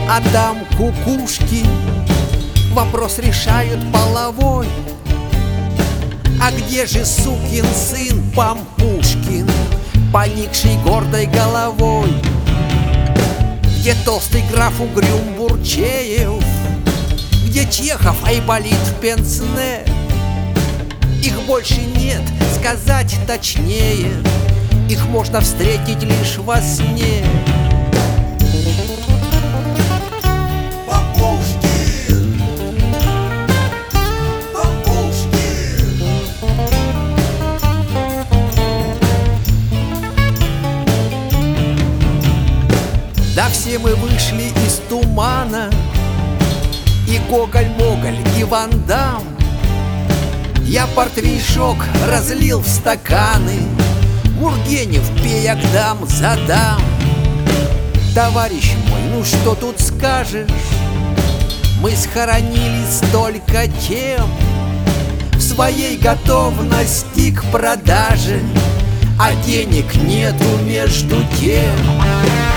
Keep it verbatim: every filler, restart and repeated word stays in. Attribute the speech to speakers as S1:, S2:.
S1: а там кукушки вопрос решают половой. А где же сукин сын Пампушкин, поникший гордой головой? Где толстый граф Угрюм Бурчеев? Где Чехов, Айболит в пенсне? Их больше нет, сказать точнее, их можно встретить лишь во сне.
S2: Пампушкин! Пампушкин!
S1: Да все мы вышли из тумана, и Гоголь-Моголь, и Ван Дам. Я портвейшок разлил в стаканы, Мургенев, пей, Агдам, задам. Товарищ мой, ну что тут скажешь? Мы схоронили столько тем в своей готовности к продаже, а денег нету между тем.